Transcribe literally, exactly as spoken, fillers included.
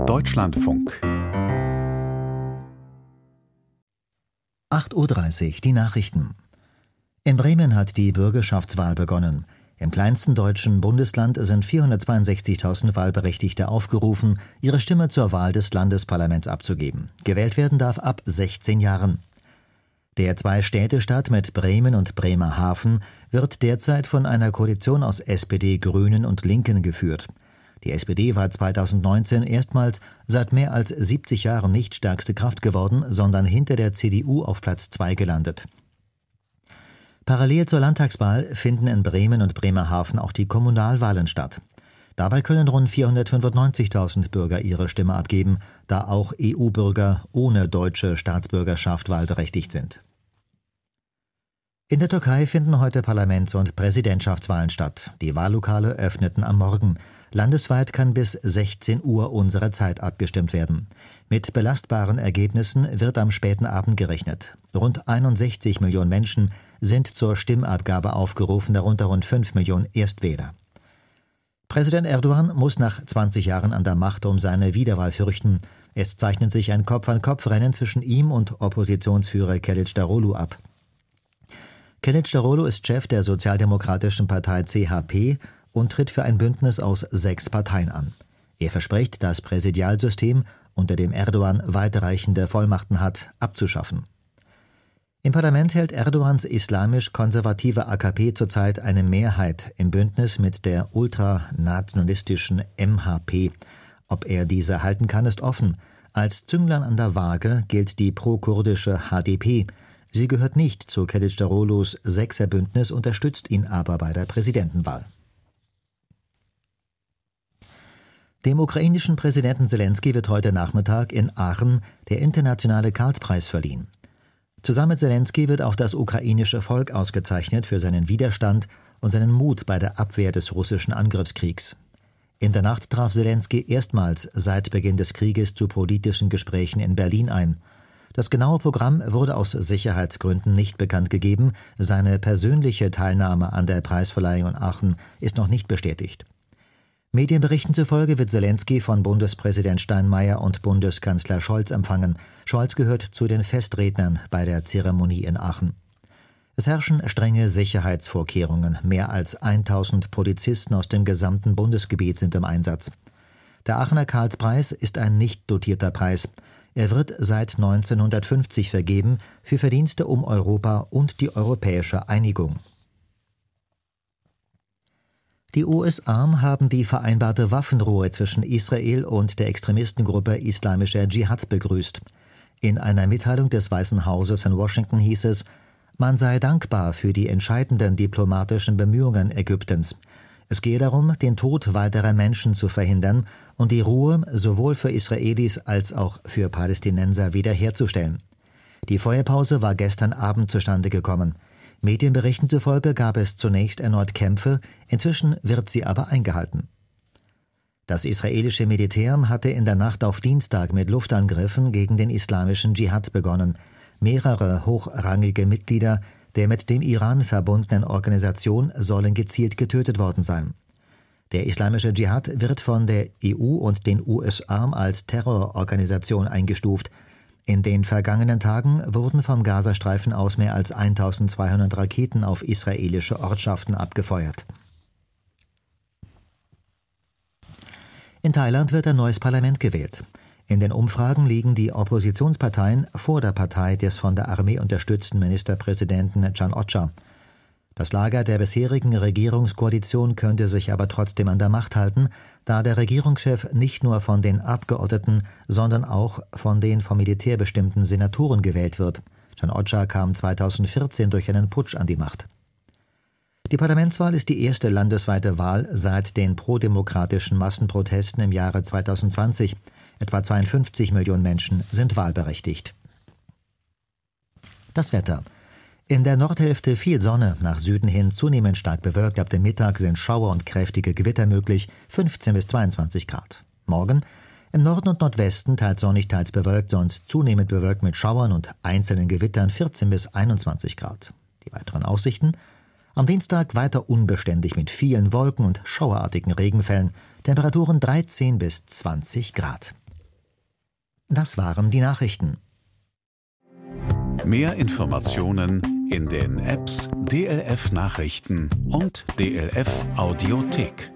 Deutschlandfunk. acht Uhr dreißig, die Nachrichten. In Bremen hat die Bürgerschaftswahl begonnen. Im kleinsten deutschen Bundesland sind vierhundertzweiundsechzigtausend Wahlberechtigte aufgerufen, ihre Stimme zur Wahl des Landesparlaments abzugeben. Gewählt werden darf ab sechzehn Jahren. Der Zwei-Städte-Stadt mit Bremen und Bremerhaven wird derzeit von einer Koalition aus S P D, Grünen und Linken geführt. Die S P D war zweitausendneunzehn erstmals seit mehr als siebzig Jahren nicht stärkste Kraft geworden, sondern hinter der C D U auf Platz zwei gelandet. Parallel zur Landtagswahl finden in Bremen und Bremerhaven auch die Kommunalwahlen statt. Dabei können rund vierhundertfünfundneunzigtausend Bürger ihre Stimme abgeben, da auch E U-Bürger ohne deutsche Staatsbürgerschaft wahlberechtigt sind. In der Türkei finden heute Parlaments- und Präsidentschaftswahlen statt. Die Wahllokale öffneten am Morgen. Landesweit kann bis sechzehn Uhr unserer Zeit abgestimmt werden. Mit belastbaren Ergebnissen wird am späten Abend gerechnet. Rund einundsechzig Millionen Menschen sind zur Stimmabgabe aufgerufen, darunter rund fünf Millionen Erstwähler. Präsident Erdogan muss nach zwanzig Jahren an der Macht um seine Wiederwahl fürchten. Es zeichnet sich ein Kopf-an-Kopf-Rennen zwischen ihm und Oppositionsführer Kılıçdaroğlu ab. Kılıçdaroğlu ist Chef der sozialdemokratischen Partei C H P und tritt für ein Bündnis aus sechs Parteien an. Er verspricht, das Präsidialsystem, unter dem Erdogan weitreichende Vollmachten hat, abzuschaffen. Im Parlament hält Erdogans islamisch-konservative A K P zurzeit eine Mehrheit im Bündnis mit der ultranationalistischen M H P. Ob er diese halten kann, ist offen. Als Zünglein an der Waage gilt die pro-kurdische H D P. Sie gehört nicht zu Kılıçdaroğlu's Sechserbündnis, unterstützt ihn aber bei der Präsidentenwahl. Dem ukrainischen Präsidenten Selenskyj wird heute Nachmittag in Aachen der internationale Karlspreis verliehen. Zusammen mit Selenskyj wird auch das ukrainische Volk ausgezeichnet für seinen Widerstand und seinen Mut bei der Abwehr des russischen Angriffskriegs. In der Nacht traf Selenskyj erstmals seit Beginn des Krieges zu politischen Gesprächen in Berlin ein. Das genaue Programm wurde aus Sicherheitsgründen nicht bekannt gegeben. Seine persönliche Teilnahme an der Preisverleihung in Aachen ist noch nicht bestätigt. Medienberichten zufolge wird Selenskyj von Bundespräsident Steinmeier und Bundeskanzler Scholz empfangen. Scholz gehört zu den Festrednern bei der Zeremonie in Aachen. Es herrschen strenge Sicherheitsvorkehrungen. Mehr als tausend Polizisten aus dem gesamten Bundesgebiet sind im Einsatz. Der Aachener Karlspreis ist ein nicht dotierter Preis. Er wird seit neunzehnhundertfünfzig vergeben für Verdienste um Europa und die europäische Einigung. Die U S A haben die vereinbarte Waffenruhe zwischen Israel und der Extremistengruppe Islamischer Dschihad begrüßt. In einer Mitteilung des Weißen Hauses in Washington hieß es, man sei dankbar für die entscheidenden diplomatischen Bemühungen Ägyptens. Es gehe darum, den Tod weiterer Menschen zu verhindern und die Ruhe sowohl für Israelis als auch für Palästinenser wiederherzustellen. Die Feuerpause war gestern Abend zustande gekommen. Medienberichten zufolge gab es zunächst erneut Kämpfe, inzwischen wird sie aber eingehalten. Das israelische Militär hatte in der Nacht auf Dienstag mit Luftangriffen gegen den islamischen Dschihad begonnen. Mehrere hochrangige Mitglieder der mit dem Iran verbundenen Organisation sollen gezielt getötet worden sein. Der islamische Dschihad wird von der E U und den U S A als Terrororganisation eingestuft. In den vergangenen Tagen wurden vom Gazastreifen aus mehr als eintausendzweihundert Raketen auf israelische Ortschaften abgefeuert. In Thailand wird ein neues Parlament gewählt. In den Umfragen liegen die Oppositionsparteien vor der Partei des von der Armee unterstützten Ministerpräsidenten Chan Ocha. Das Lager der bisherigen Regierungskoalition könnte sich aber trotzdem an der Macht halten, da der Regierungschef nicht nur von den Abgeordneten, sondern auch von den vom Militär bestimmten Senatoren gewählt wird. Chan Ocha kam zweitausendvierzehn durch einen Putsch an die Macht. Die Parlamentswahl ist die erste landesweite Wahl seit den prodemokratischen Massenprotesten im Jahre zweitausendzwanzig. Etwa zweiundfünfzig Millionen Menschen sind wahlberechtigt. Das Wetter. In der Nordhälfte viel Sonne, nach Süden hin zunehmend stark bewölkt. Ab dem Mittag sind Schauer und kräftige Gewitter möglich, fünfzehn bis zweiundzwanzig Grad. Morgen im Norden und Nordwesten teils sonnig, teils bewölkt, sonst zunehmend bewölkt mit Schauern und einzelnen Gewittern, vierzehn bis einundzwanzig Grad. Die weiteren Aussichten: am Dienstag weiter unbeständig mit vielen Wolken und schauerartigen Regenfällen, Temperaturen dreizehn bis zwanzig Grad. Das waren die Nachrichten. Mehr Informationen in den Apps D L F Nachrichten und D L F Audiothek.